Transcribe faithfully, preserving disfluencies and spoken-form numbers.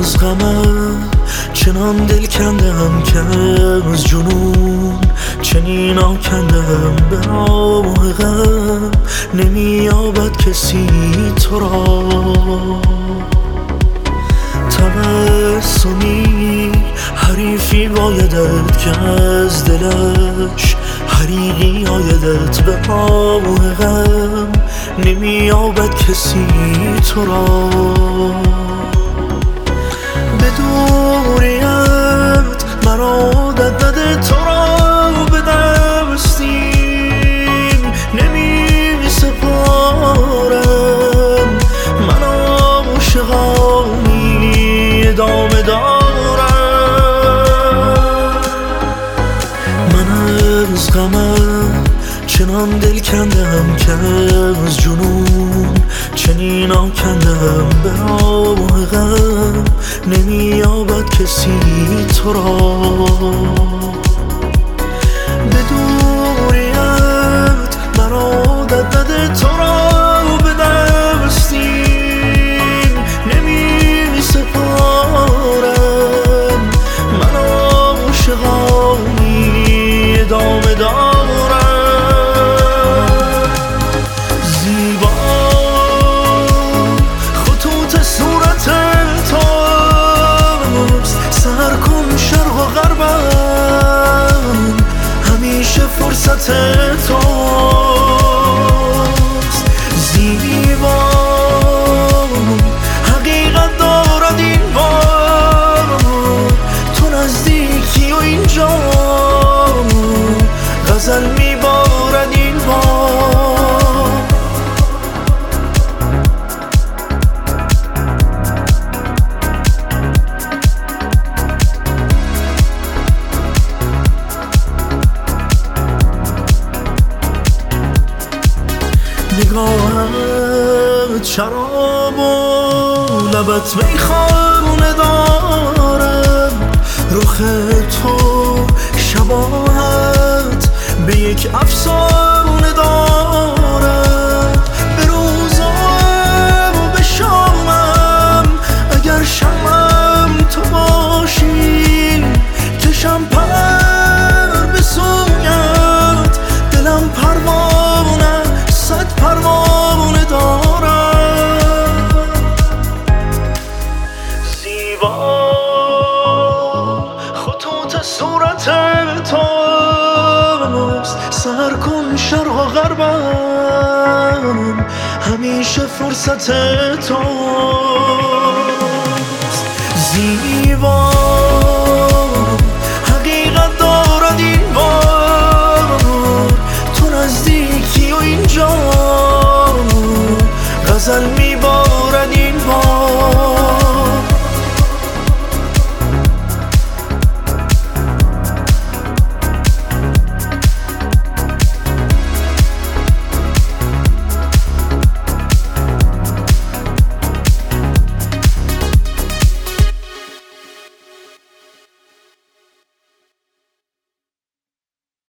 از غمم چنان دل کندم که از جنون چنین آکندم به راه غم نمییابد کسی تو را. تبسمی حریفی بایدت که از دلش حریقی آیدت به راه غم نمییابد کسی تو را. به دوریت مرا عادت نده تو را به دستیم نمی سپارم. من عاشقانی ادامه دارم. من از غمم چنان دل کندم که از جنون چنین آکندم به راه غم نمییابد کسی تو را. به دوریت مرا عادت نده تو را به دستیم نمی سپارم. من عاشقانی ادامه دارم. فرصت توست زیبا حقیقت دارد این بار تو نزدیکی و اینجا غزل میبارد این بار. نگاهت شراب و لبت میخانه دارم. رخ تو شباهت به یک افسانه دارد. به روزم و به شامم اگر شمم تو باشی کشم پر به سویت. دلم پروانه صد پروانه دارم. زیبا خطوط صورت توست. سر کن شرق و غربم همیشه فرصت توست. زیبا حقیقت دارد این بار تو نزدیکی و اینجا غزل می